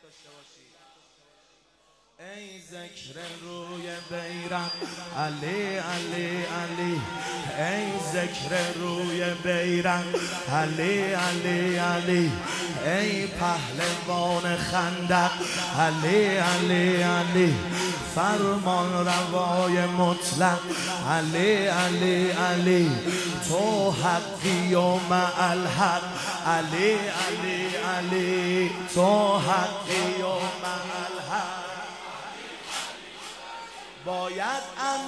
داشته باشید. ای ذکر روی بیرق علی علی علی، ای ذکر روی بیرق علی علی علی، ای پهلوان خندق علی علی علی، فرمان روای مطلق علی علی علی، تو حقی و مع الحق علی علی علی، تو حقی و مع الحق. باید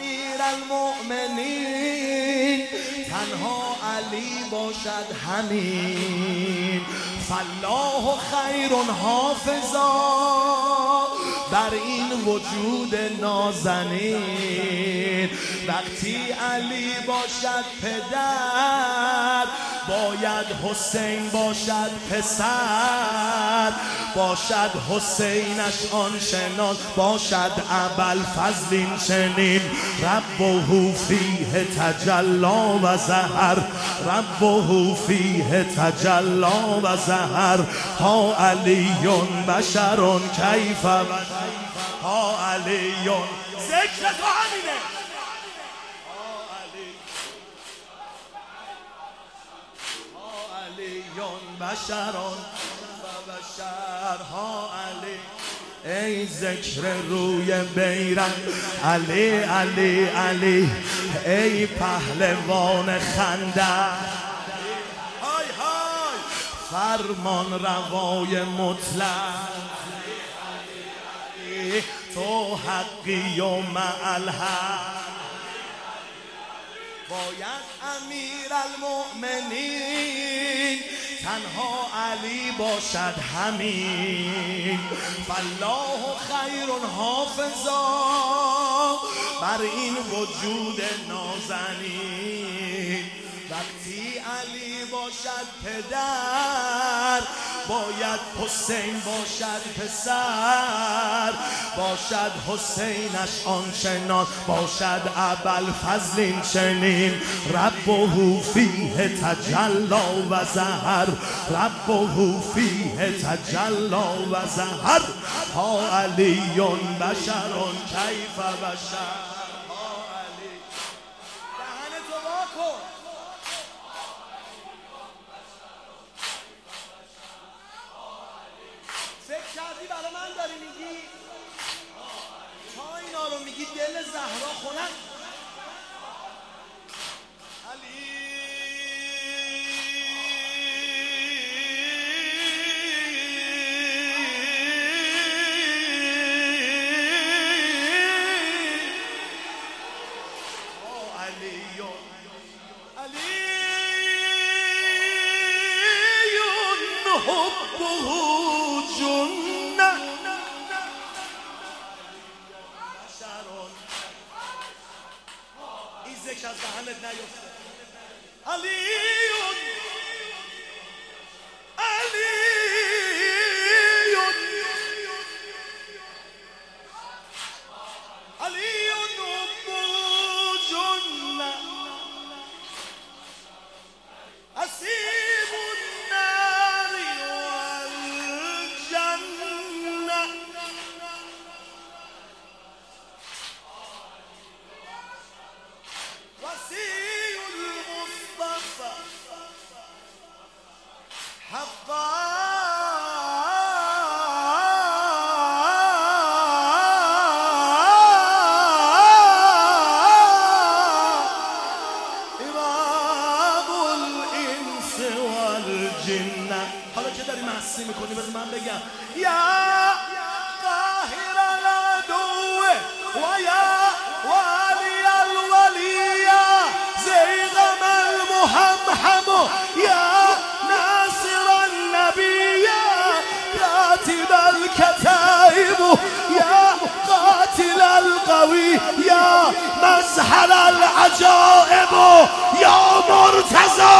امیرالمؤمنین تنها علی باشد همین، فالله خیر حافظا بر این وجود نازنین. وقتی علی باشد پدر باید حسین باشد پسر، باشد حسینش آن شناس، باشد ابوالفضل این چنین. ربه فیه تجلا و ظهر، ربه فیه تجلا و ظهر، ها علی بشر کیف و ها علی. ذکر تو همینه، بشر و بشر، ها علی. ای ذکر روی بیرق علی علی علی، ای پهلوان خندق های های، فرمان روای مطلق تو حقی و مع الحق. باید امیرالمؤمنین تنها علی باشد همین، فالله خیر حافظا بر این وجود نازنین. وقتی علی باشد پدر باید حسین باشد پسر، باشد حسینش آن شناس، باشد ابوالفضل این چنین. ربه فیه تجلا و ظهر، ربه فیه تجلا و ظهر، ها علی بشر کیف بشر، ها علی. دهنتو وا کن. فکر کردی برای من داری میگی؟ تا اینا رو میگی دل زهرا خونم. علی حبه جنة این ذکر از دهنت نیفته. علی علی علی حبه جنة اسیب النار والجنة. وصي المصطفى حقا حالا که داری مسی میکنی بذار من بگم. یا قاهر العدو و یا والی الولی، زیغم المحمحم یا ناصر النبی، کاتب الکتائب یا قاتل القوی، یا مظهر العجائب یا مرتضی.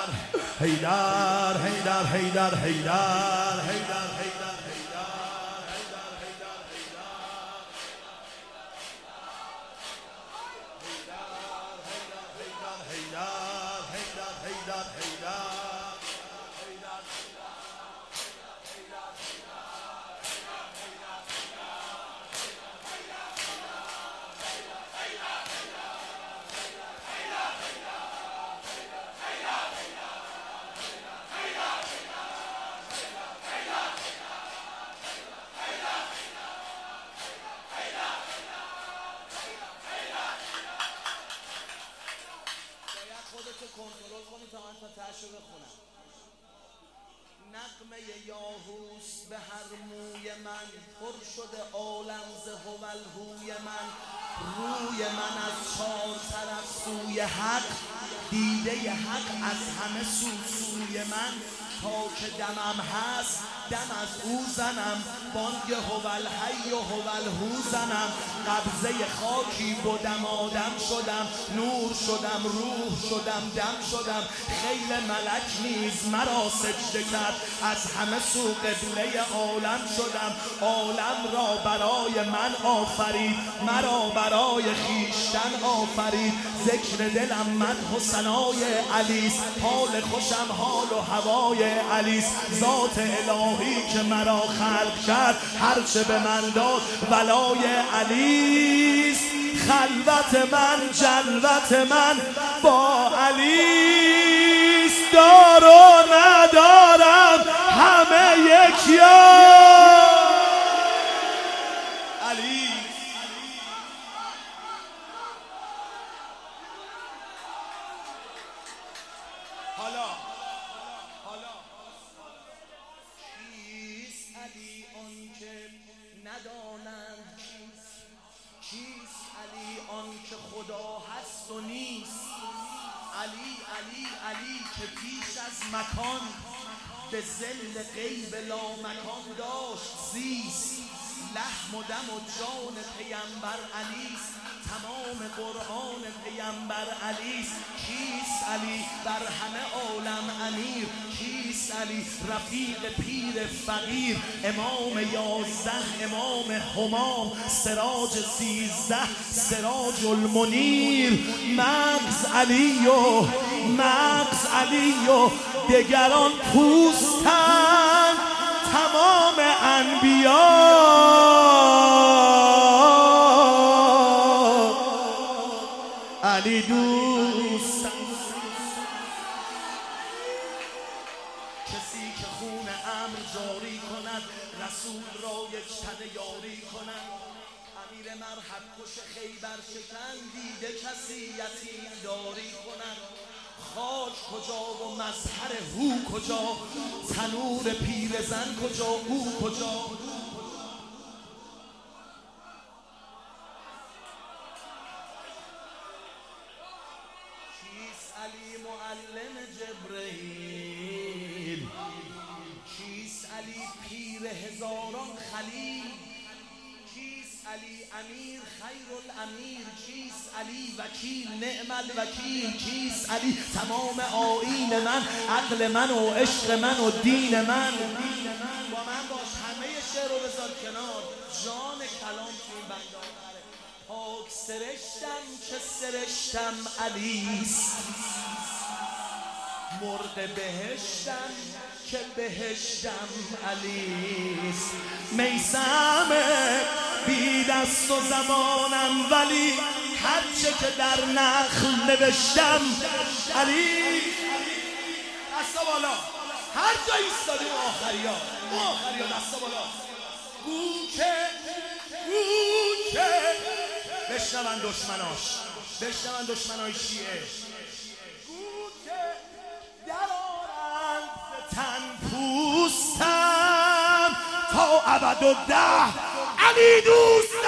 حیدر حیدر حیدر حیدر حیدر کنترل کنی تا من تا تهشو بخونم. نغمه یاهوس به هر موی من، پر شده عالم ز هوالهوی من. روی من از چار طرف سوی حق، دیده حق از همه سوی من. تا که دمم هست دم از او زنم، بانگ هوالحی و هوالهو زنم. قبضه خاکی بودم آدم شدم، نور شدم روح شدم دم شدم. خیل ملک نیز مرا سجده کرد، از همه سو قبله عالم شدم. عالم را برای من آفرید، مرا برای خیشتن آفرید. ذکر دلم مدح و ثنای علیست، حال خوشم حال و هوای علیست. ذات الهی که مرا خلق کرد، هرچه به من داد ولای علیست. خلوت من جلوت من با علیست، دار و ندارم همه یکیان. علی حالا کیست علی آن که ندانند کیست علی آن که خدا هست و نیست. علی علی علی که پیش از مکان، به ظل غیب لامکان داشت زیست. لحم و دم و جان پیمبر علیست، تمام قرآن پیمبر علیست. کیست علی بر همه عالم امیر، کیست علی رفیق پیر فقیر. امام 11 امام همام، سراج 13 سراج المنیر. مغز علی و مغز علی و دگران پوستن، تمام انبیا علی دوست. کسی که خون امر جاری کند، رسول را یکتن یاری کند. امیر مرحب کش خیبر شکن، دیده کسی یتیم داری کند. خاک کجا و مظهر هو کجا، تنور پیرزن کجا او کجا. کیست علی معلم جبرئیل، کیست علی پیر هزاران خلیل. کیست علی امیر خیر الامیر، کیست علی وکیل نعم الوکیل. کیست علی تمام آیین من، عقل من و عشق من و دین من. با من باش همه شعر رو بذار کنار، جان کلام توی این بنده آخره. پاک سرشتم که سرشتم علیست، مرد بهشتم که بهشتم علیست. میسم بی دست و زمانم، ولی هرچه که در نخل نوشتم علی. دستا بالا هر جا ایستادی اون آخریا دستا بالا. گو که بشنون دشمناش شیعه. گو که درارند تن پوستم، تا ابد و ده علی دوست.